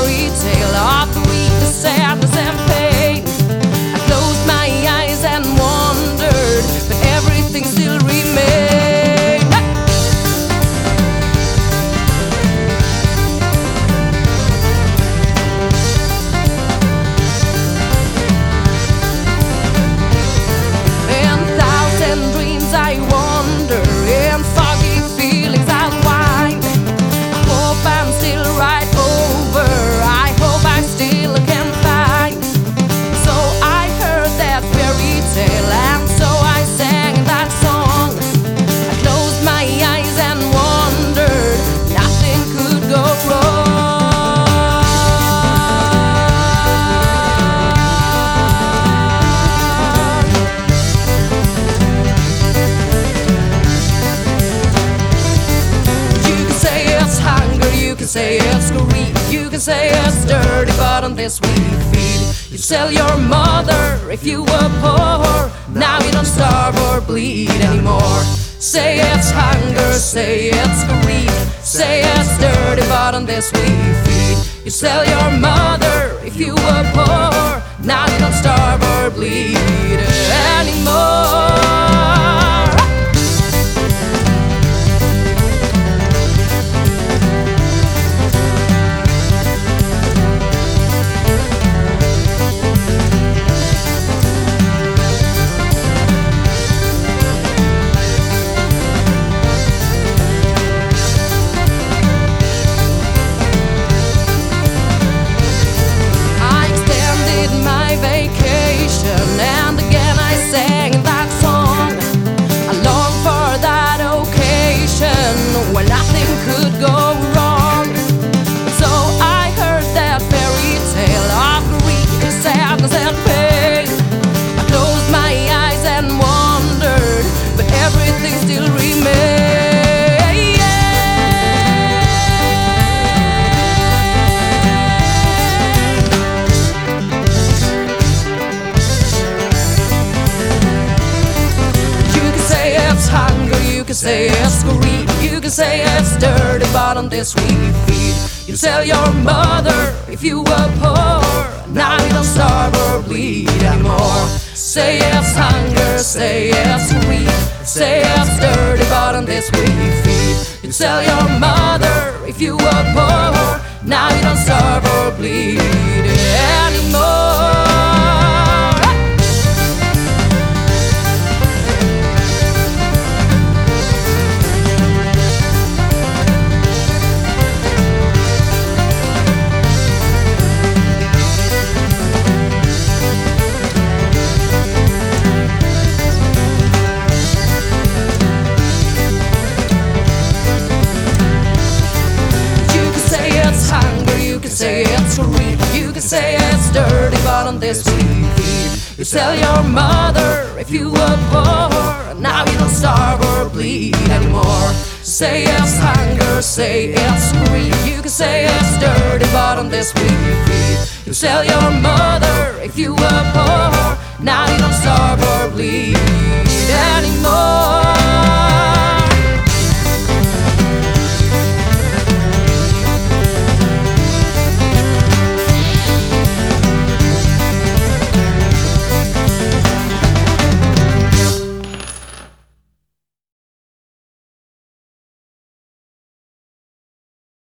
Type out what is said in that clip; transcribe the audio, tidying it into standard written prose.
fairy tale of the weakness, sadness, and pain. I closed my eyes and wondered, but everything still remained. In thousand dreams I wander, in foggy feelings I'll wind. I hope I'm still right over, I hope I still can find. So I heard that fairy tale, and so I sang that song. I closed my eyes and wondered, nothing could go wrong. You can say it's hunger, you can say it's greed, you can say it's dirty, but on this we feed. You sell your mother if you were poor, now you don't starve or bleed anymore. Say it's hunger, say it's greed, say it's dirty, but on this we feed. You sell your mother if you were poor, now you don't starve or bleed anymore. I extended my vacation, and again I sang that song. I long for that occasion where nothing could go wrong. So I heard that fairy tale of grief, sadness, and pain. I closed my eyes and wondered, but everything still remained. You can say it's hunger, you can say it's greed, you can say it's dirty, but on this we feed. You sell your mother if you were poor, now you don't starve or bleed anymore. Say it's hunger, say it's greed, say it's dirty, but on this we feed. You sell your mother if you were poor, now you don't starve or bleed anymore. You can say it's hunger, you can say it's greed, you can say it's dirty, but on this we feed. You sell your mother if you were poor, now you don't starve or bleed anymore. Say it's hunger, say it's greed, you can say it's dirty, but on this we feed. You sell your mother if you were poor, now you don't starve or